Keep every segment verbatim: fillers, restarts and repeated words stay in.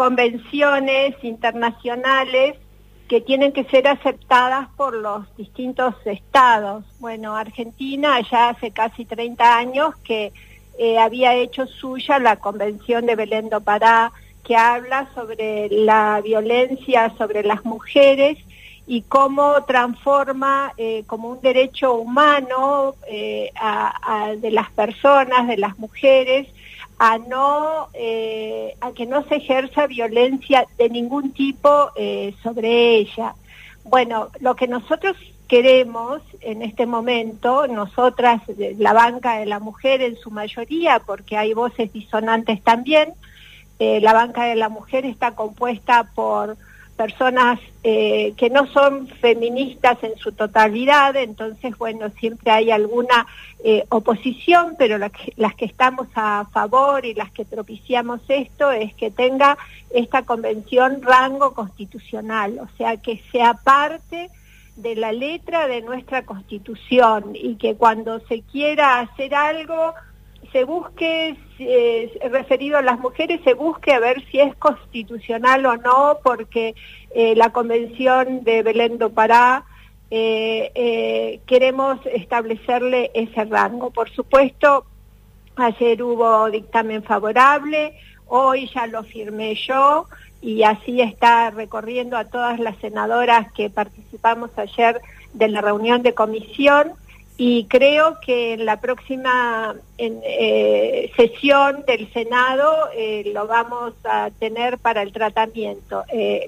convenciones internacionales que tienen que ser aceptadas por los distintos estados. Bueno, Argentina ya hace casi treinta años que eh, había hecho suya la Convención de Belén do Pará, que habla sobre la violencia sobre las mujeres y cómo transforma eh, como un derecho humano eh, a, a, de las personas, de las mujeres, a no eh, a que no se ejerza violencia de ningún tipo eh, sobre ella. Bueno, lo que nosotros queremos en este momento, nosotras, la banca de la mujer en su mayoría, porque hay voces disonantes también, eh, la banca de la mujer está compuesta por personas eh, que no son feministas en su totalidad, entonces, bueno, siempre hay alguna eh, oposición, pero la que, las que estamos a favor y las que propiciamos esto es que tenga esta convención rango constitucional, o sea, que sea parte de la letra de nuestra Constitución y que cuando se quiera hacer algo se busque, eh, referido a las mujeres, se busque a ver si es constitucional o no, porque eh, la Convención de Belén do Pará eh, eh, queremos establecerle ese rango. Por supuesto, ayer hubo dictamen favorable, hoy ya lo firmé yo, y así está recorriendo a todas las senadoras que participamos ayer de la reunión de comisión, y creo que en la próxima en, eh, sesión del Senado eh, lo vamos a tener para el tratamiento. Eh,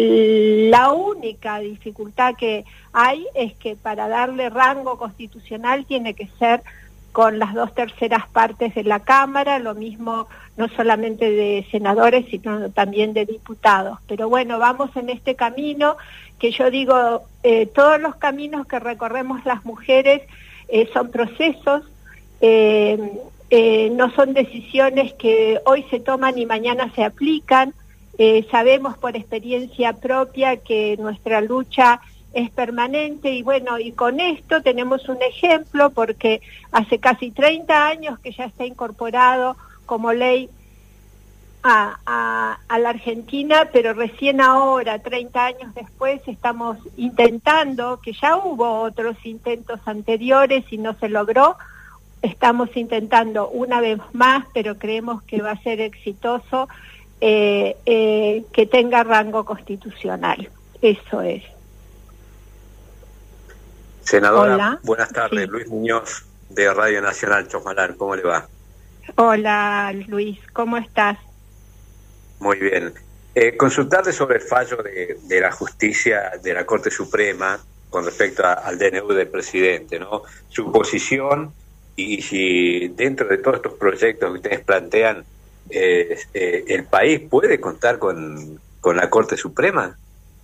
la única dificultad que hay es que para darle rango constitucional tiene que ser con las dos terceras partes de la Cámara, lo mismo no solamente de senadores, sino también de diputados. Pero bueno, vamos en este camino, que yo digo, eh, todos los caminos que recorremos las mujeres eh, son procesos, eh, eh, no son decisiones que hoy se toman y mañana se aplican. Eh, sabemos por experiencia propia que nuestra lucha es permanente, y bueno, y con esto tenemos un ejemplo, porque hace casi treinta años que ya está incorporado como ley a, a, a la Argentina, pero recién ahora, treinta años después, estamos intentando, que ya hubo otros intentos anteriores y no se logró, estamos intentando una vez más, pero creemos que va a ser exitoso, eh, eh, que tenga rango constitucional. Eso es. Senadora, hola. Buenas tardes. Sí. Luis Muñoz, de Radio Nacional Chosmalal, ¿cómo le va? Hola, Luis, ¿cómo estás? Muy bien. Eh, consultarle sobre el fallo de, de la justicia de la Corte Suprema con respecto a, al D N U del presidente, ¿no? Su posición, y si dentro de todos estos proyectos que ustedes plantean, eh, eh, ¿el país puede contar con, con la Corte Suprema?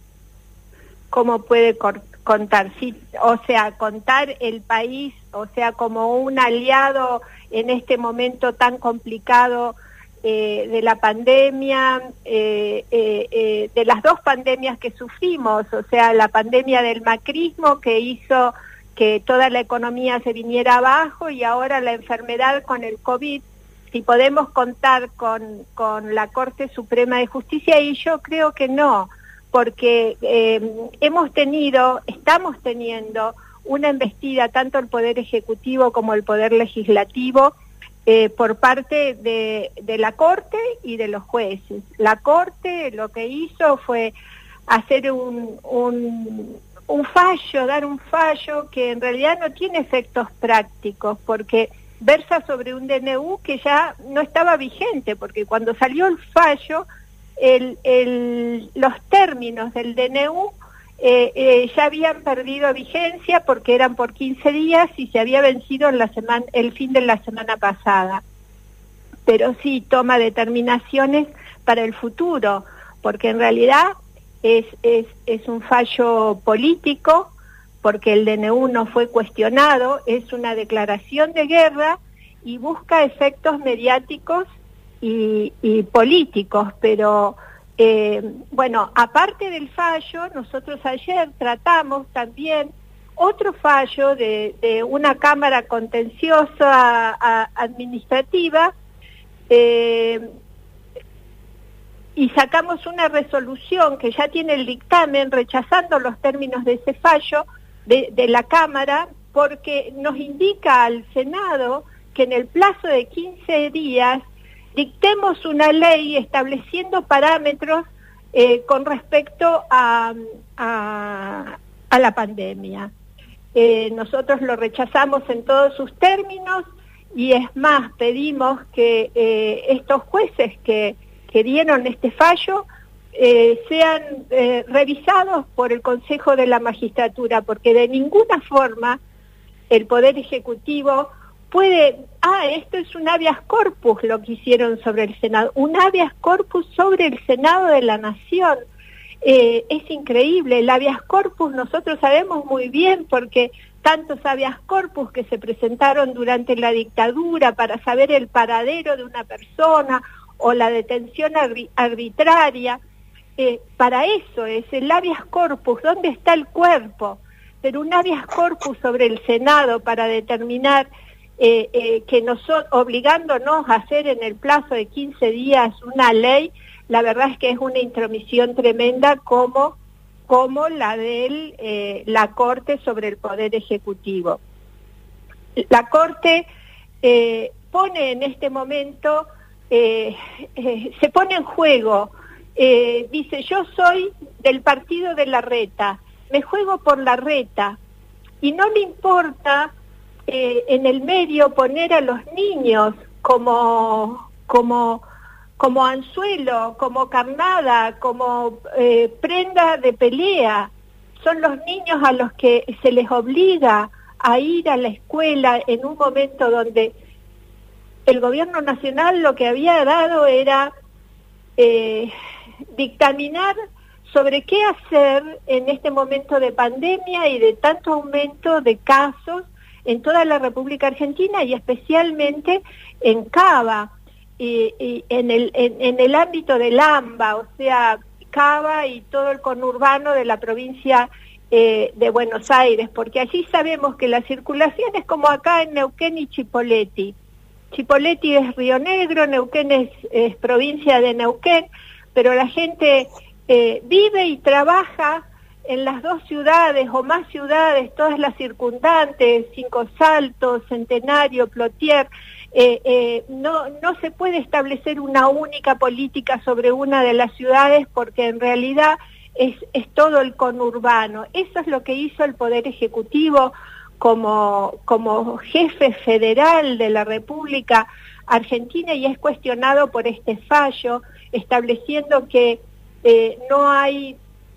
¿Cómo puede cortar? Contar, sí, o sea, contar el país, o sea, como un aliado en este momento tan complicado eh, de la pandemia, eh, eh, eh, de las dos pandemias que sufrimos, o sea, la pandemia del macrismo que hizo que toda la economía se viniera abajo, y ahora la enfermedad con el COVID. Si podemos contar con, con la Corte Suprema de Justicia, y yo creo que no, porque eh, hemos tenido, estamos teniendo una embestida, tanto el Poder Ejecutivo como el Poder Legislativo, eh, por parte de, de la Corte y de los jueces. La Corte lo que hizo fue hacer un, un, un fallo, dar un fallo que en realidad no tiene efectos prácticos, porque versa sobre un D N U que ya no estaba vigente, porque cuando salió el fallo, El, el, los términos del D N U eh, eh, ya habían perdido vigencia porque eran por quince días y se había vencido en la semana, el fin de la semana pasada. Pero sí toma determinaciones para el futuro, porque en realidad es, es, es un fallo político, porque el D N U no fue cuestionado, es una declaración de guerra y busca efectos mediáticos Y, y políticos, pero eh, bueno, aparte del fallo, nosotros ayer tratamos también otro fallo de, de una Cámara Contenciosa a, administrativa, eh, y sacamos una resolución que ya tiene el dictamen rechazando los términos de ese fallo de, de la Cámara, porque nos indica al Senado que en el plazo de quince días dictemos una ley estableciendo parámetros eh, con respecto a, a, a la pandemia. Eh, nosotros lo rechazamos en todos sus términos y es más, pedimos que eh, estos jueces que, que dieron este fallo eh, sean eh, revisados por el Consejo de la Magistratura, porque de ninguna forma el Poder Ejecutivo puede, ah, esto es un habeas corpus lo que hicieron sobre el Senado, un habeas corpus sobre el Senado de la Nación. Eh, es increíble, el habeas corpus nosotros sabemos muy bien porque tantos habeas corpus que se presentaron durante la dictadura para saber el paradero de una persona o la detención arbitraria, eh, para eso es el habeas corpus, ¿dónde está el cuerpo? Pero un habeas corpus sobre el Senado para determinar eh, eh, que nosotros, obligándonos a hacer en el plazo de quince días una ley, la verdad es que es una intromisión tremenda como, como la de eh, la Corte sobre el Poder Ejecutivo. La Corte eh, pone en este momento, eh, eh, se pone en juego, eh, dice yo soy del partido de Larreta, me juego por Larreta, y no le importa eh, en el medio poner a los niños como, como, como anzuelo, como carnada, como eh, prenda de pelea. Son los niños a los que se les obliga a ir a la escuela en un momento donde el gobierno nacional lo que había dado era eh, dictaminar sobre qué hacer en este momento de pandemia y de tanto aumento de casos en toda la República Argentina y especialmente en Cava, y, y en, el, en, en el ámbito del AMBA, o sea, Cava y todo el conurbano de la provincia eh, de Buenos Aires, porque allí sabemos que la circulación es como acá en Neuquén y Chipoleti. Chipoleti es Río Negro, Neuquén es, es provincia de Neuquén, pero la gente eh, vive y trabaja en las dos ciudades o más ciudades, todas las circundantes, Cinco Saltos, Centenario, Plotier. Eh, eh, no, no se puede establecer una única política sobre una de las ciudades porque en realidad es, es todo el conurbano. Eso es lo que hizo el Poder Ejecutivo como, como jefe federal de la República Argentina y es cuestionado por este fallo, estableciendo que eh, no hay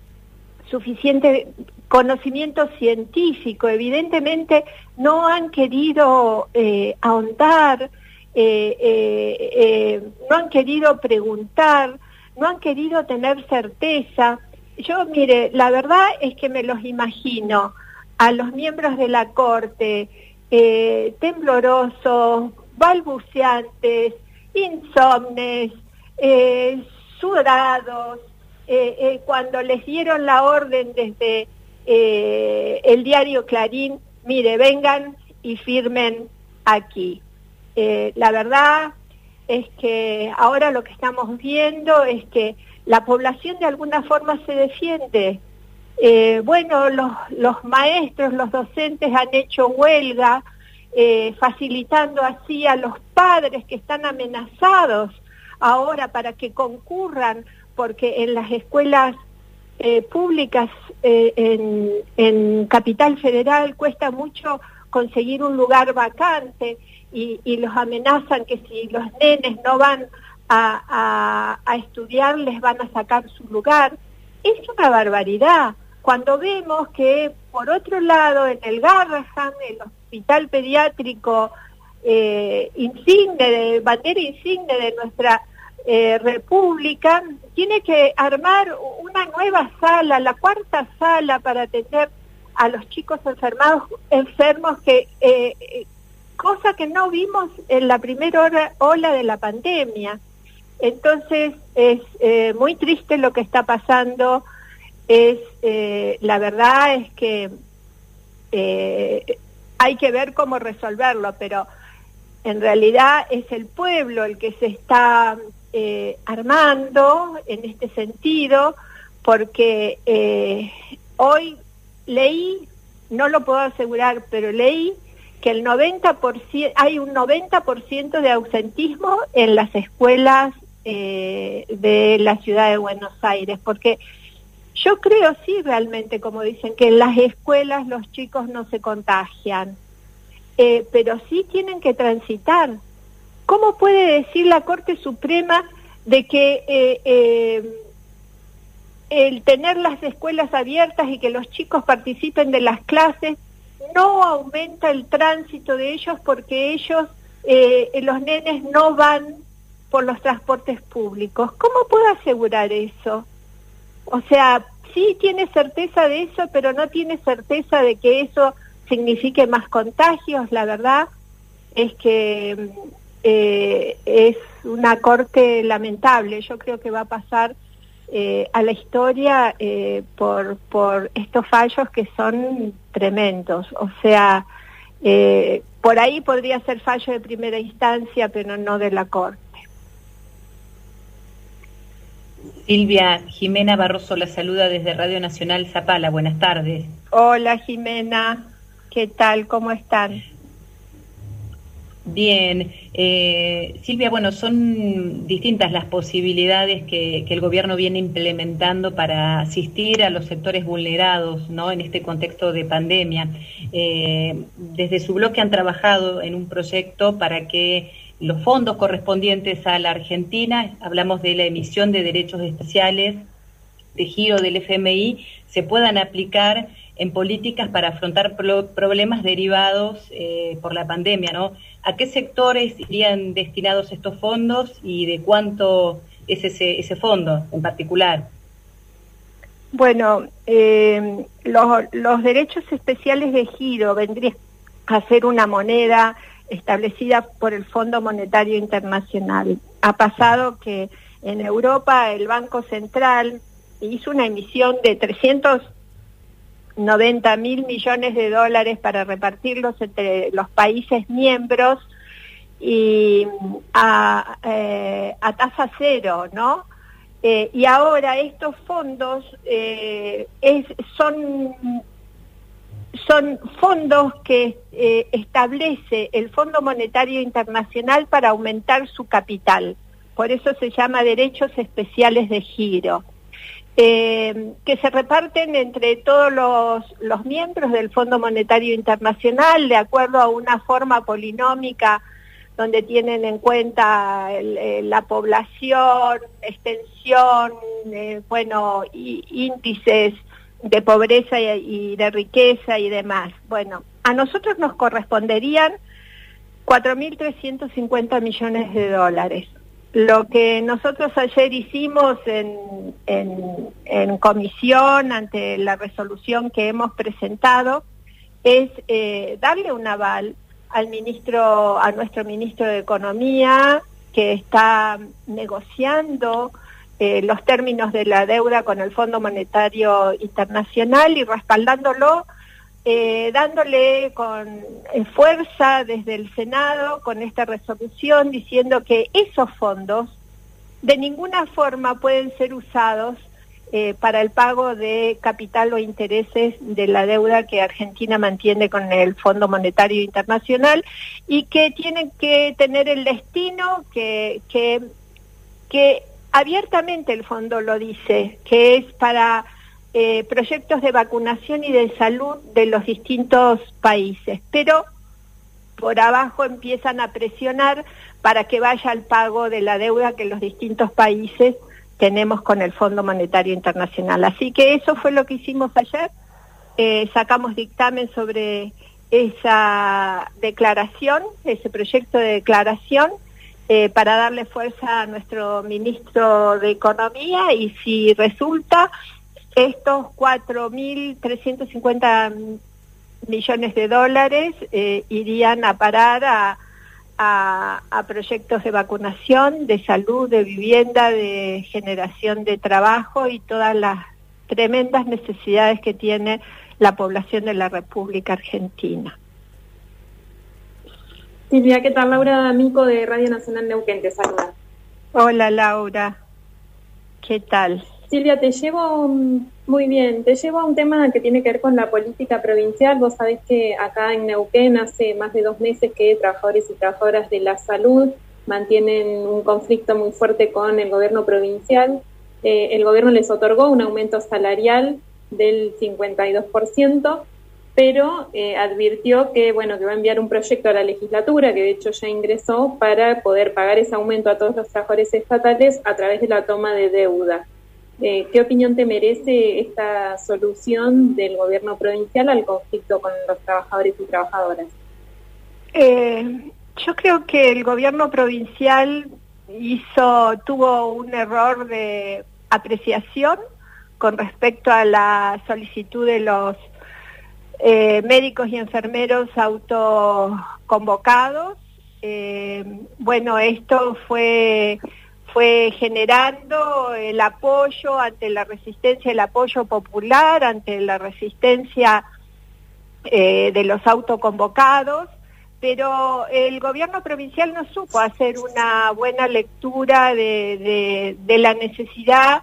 suficiente conocimiento científico. Evidentemente no han querido eh, ahondar, eh, eh, eh, no han querido preguntar, no han querido tener certeza. Yo, mire, la verdad es que me los imagino a los miembros de la Corte eh, temblorosos, balbuceantes, insomnes, eh, sudados, Eh, eh, cuando les dieron la orden desde eh, el diario Clarín, mire, vengan y firmen aquí. Eh, la verdad es que ahora lo que estamos viendo es que la población de alguna forma se defiende. Eh, bueno, los, los maestros, los docentes han hecho huelga, eh, facilitando así a los padres que están amenazados ahora para que concurran, porque en las escuelas eh, públicas eh, en, en Capital Federal cuesta mucho conseguir un lugar vacante y, y los amenazan que si los nenes no van a, a, a estudiar les van a sacar su lugar. Es una barbaridad. Cuando vemos que por otro lado en el Garrahan, el hospital pediátrico eh, insigne, de, bandera insigne de nuestra Eh, República, tiene que armar una nueva sala, la cuarta sala para atender a los chicos enfermados, enfermos, que eh, cosa que no vimos en la primera hora, ola de la pandemia. Entonces es eh, muy triste lo que está pasando, es eh, la verdad es que eh, hay que ver cómo resolverlo, pero en realidad es el pueblo el que se está eh, armando en este sentido, porque eh, hoy leí, no lo puedo asegurar, pero leí que el noventa por ciento, hay un noventa por ciento de ausentismo en las escuelas eh, de la ciudad de Buenos Aires, porque yo creo sí realmente, como dicen, que en las escuelas los chicos no se contagian, eh, pero sí tienen que transitar. ¿Cómo puede decir la Corte Suprema de que eh, eh, el tener las escuelas abiertas y que los chicos participen de las clases no aumenta el tránsito de ellos porque ellos, eh, los nenes no van por los transportes públicos? ¿Cómo puedo asegurar eso? O sea, sí tiene certeza de eso, pero no tiene certeza de que eso signifique más contagios. La verdad es que eh, es una corte lamentable. Yo creo que va a pasar eh, a la historia eh, por, por estos fallos que son tremendos. O sea, eh, por ahí podría ser fallo de primera instancia, pero no de la corte. Silvia, Jimena Barroso la saluda desde Radio Nacional Zapala. Buenas tardes. Hola Jimena, ¿qué tal? ¿Cómo están? Bien. Eh, Silvia, bueno, son distintas las posibilidades que, que el gobierno viene implementando para asistir a los sectores vulnerados, ¿no?, en este contexto de pandemia. Eh, desde su bloque han trabajado en un proyecto para que los fondos correspondientes a la Argentina, hablamos de la emisión de derechos especiales, de giro del F M I, se puedan aplicar en políticas para afrontar pro problemas derivados eh, por la pandemia, ¿no? ¿A qué sectores irían destinados estos fondos y de cuánto es ese, ese fondo en particular? Bueno, eh, los, los derechos especiales de giro vendrían a ser una moneda establecida por el Fondo Monetario Internacional. Ha pasado que en Europa el Banco Central hizo una emisión de trescientos noventa mil millones de dólares para repartirlos entre los países miembros y a, eh, a tasa cero, ¿no? Eh, y ahora estos fondos eh, es, son, son fondos que eh, establece el Fondo Monetario Internacional para aumentar su capital. Por eso se llama derechos especiales de giro. Eh, que se reparten entre todos los, los miembros del Fondo Monetario Internacional de acuerdo a una forma polinómica donde tienen en cuenta el, el, la población, extensión, eh, bueno, y, índices de pobreza y, y de riqueza y demás. Bueno, a nosotros nos corresponderían cuatro mil trescientos cincuenta millones de dólares. Lo que nosotros ayer hicimos en, en, en comisión ante la resolución que hemos presentado es eh, darle un aval al ministro, a nuestro ministro de Economía, que está negociando eh, los términos de la deuda con el Fondo Monetario Internacional y respaldándolo, Eh, dándole con eh, fuerza desde el Senado con esta resolución diciendo que esos fondos de ninguna forma pueden ser usados eh, para el pago de capital o intereses de la deuda que Argentina mantiene con el Fondo Monetario Internacional y que tienen que tener el destino que, que, que abiertamente el fondo lo dice, que es para Eh, proyectos de vacunación y de salud de los distintos países, pero por abajo empiezan a presionar para que vaya al pago de la deuda que los distintos países tenemos con el Fondo Monetario Internacional. Así que eso fue lo que hicimos ayer, eh, sacamos dictamen sobre esa declaración, ese proyecto de declaración, eh, para darle fuerza a nuestro ministro de Economía y si resulta estos cuatro mil trescientos cincuenta millones de dólares eh, irían a parar a, a, a proyectos de vacunación, de salud, de vivienda, de generación de trabajo y todas las tremendas necesidades que tiene la población de la República Argentina. Silvia, ¿qué tal? Laura D'Amico de Radio Nacional Neuquén te saluda. Hola Laura, ¿qué tal? Silvia, te llevo muy bien, te llevo a un tema que tiene que ver con la política provincial. Vos sabés que acá en Neuquén hace más de dos meses que trabajadores y trabajadoras de la salud mantienen un conflicto muy fuerte con el gobierno provincial. Eh, el gobierno les otorgó un aumento salarial del cincuenta y dos por ciento, pero eh, advirtió que, bueno, que va a enviar un proyecto a la legislatura, que de hecho ya ingresó, para poder pagar ese aumento a todos los trabajadores estatales a través de la toma de deuda. Eh, ¿Qué opinión te merece esta solución del gobierno provincial al conflicto con los trabajadores y trabajadoras? Eh, yo creo que el gobierno provincial hizo, tuvo un error de apreciación con respecto a la solicitud de los eh, médicos y enfermeros autoconvocados. Eh, bueno, esto fue... fue generando el apoyo ante la resistencia, el apoyo popular, ante la resistencia eh, de los autoconvocados, pero el gobierno provincial no supo hacer una buena lectura de, de, de la necesidad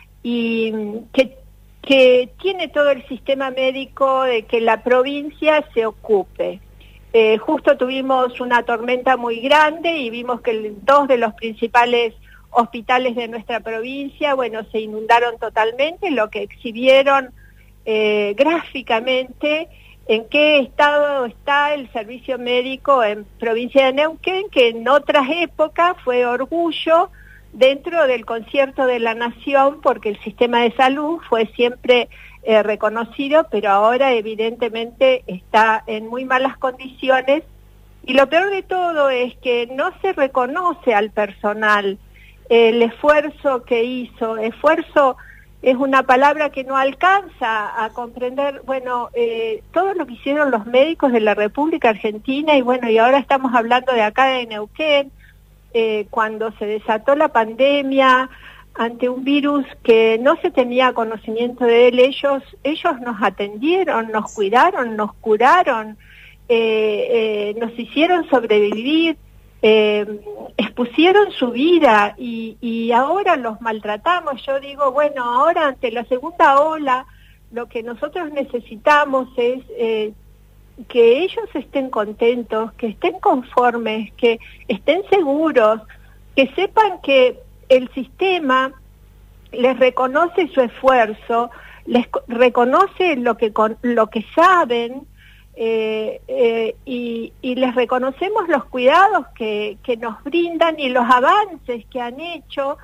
y que, que tiene todo el sistema médico de que la provincia se ocupe. Eh, justo tuvimos una tormenta muy grande y vimos que el, dos de los principales hospitales de nuestra provincia, bueno, se inundaron totalmente, lo que exhibieron eh, gráficamente en qué estado está el servicio médico en provincia de Neuquén, que en otras épocas fue orgullo dentro del concierto de la nación, porque el sistema de salud fue siempre eh, reconocido, pero ahora evidentemente está en muy malas condiciones, y lo peor de todo es que no se reconoce al personal el esfuerzo que hizo. Esfuerzo es una palabra que no alcanza a comprender, bueno, eh, todo lo que hicieron los médicos de la República Argentina, y bueno, y ahora estamos hablando de acá de Neuquén, eh, cuando se desató la pandemia, ante un virus que no se tenía conocimiento de él, ellos, ellos nos atendieron, nos cuidaron, nos curaron, eh, eh, nos hicieron sobrevivir, Eh, expusieron su vida y, y ahora los maltratamos. Yo digo, bueno, ahora ante la segunda ola lo que nosotros necesitamos es eh, que ellos estén contentos, que estén conformes, que estén seguros, que sepan que el sistema les reconoce su esfuerzo, les reconoce lo que, con, lo que saben, Eh, eh, y, y les reconocemos los cuidados que, que nos brindan y los avances que han hecho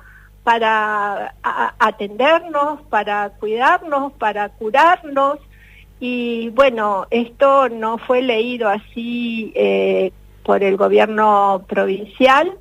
para a, atendernos, para cuidarnos, para curarnos, y bueno, esto no fue leído así eh, por el gobierno provincial.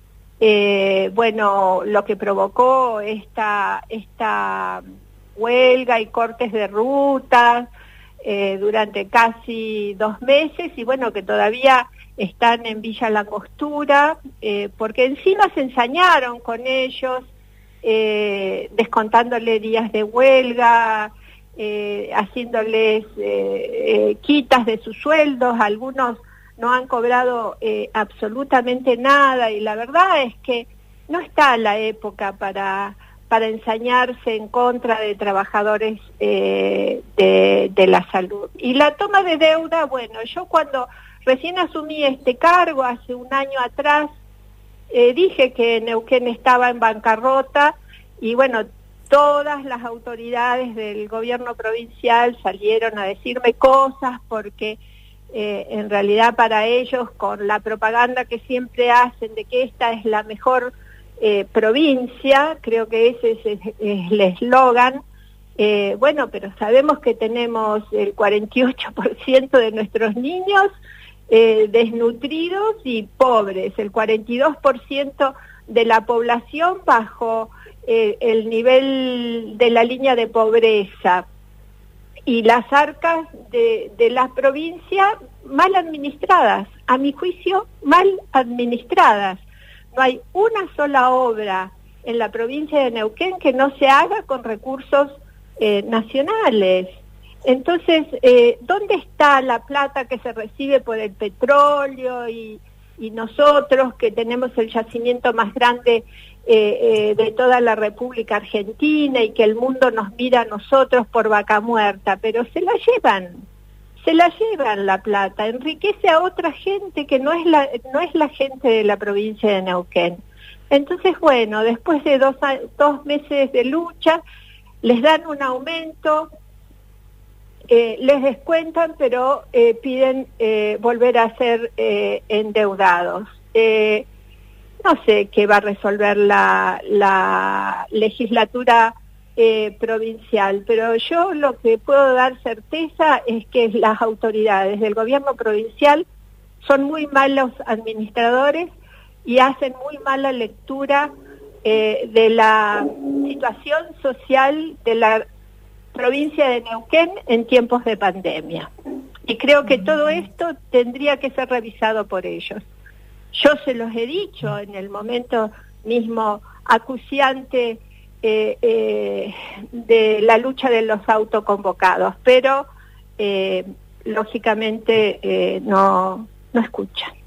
Eh, bueno, lo que provocó esta, esta huelga y cortes de rutas Eh, durante casi dos meses, y bueno, que todavía están en Villa La Angostura, eh, porque encima se ensañaron con ellos, eh, descontándole días de huelga, eh, haciéndoles eh, eh, quitas de sus sueldos. Algunos no han cobrado eh, absolutamente nada, y la verdad es que no está la época para... para ensañarse en contra de trabajadores eh, de, de la salud. Y la toma de deuda, bueno, yo cuando recién asumí este cargo, hace un año atrás, eh, dije que Neuquén estaba en bancarrota, y bueno, todas las autoridades del gobierno provincial salieron a decirme cosas, porque eh, en realidad para ellos, con la propaganda que siempre hacen de que esta es la mejor Eh, provincia, creo que ese es, es, es el eslogan, eh, bueno, pero sabemos que tenemos el cuarenta y ocho por ciento de nuestros niños eh, desnutridos y pobres, el cuarenta y dos por ciento de la población bajo eh, el nivel de la línea de pobreza, y las arcas de, de la provincia mal administradas, a mi juicio mal administradas. No hay una sola obra en la provincia de Neuquén que no se haga con recursos eh, nacionales. Entonces, eh, ¿dónde está la plata que se recibe por el petróleo y, y nosotros que tenemos el yacimiento más grande eh, eh, de toda la República Argentina y que el mundo nos mira a nosotros por vaca muerta, pero se la llevan, se la llevan la plata, enriquece a otra gente que no es la, no es la gente de la provincia de Neuquén. Entonces, bueno, después de dos, dos meses de lucha, les dan un aumento, eh, les descuentan, pero eh, piden eh, volver a ser eh, endeudados. Eh, no sé qué va a resolver la, la legislatura eh, provincial, pero yo lo que puedo dar certeza es que las autoridades del gobierno provincial son muy malos administradores y hacen muy mala lectura eh, de la situación social de la provincia de Neuquén en tiempos de pandemia. Y creo que todo esto tendría que ser revisado por ellos. Yo se los he dicho en el momento mismo acuciante eh, eh, de la lucha de los autoconvocados, pero eh, lógicamente eh, no, no escuchan.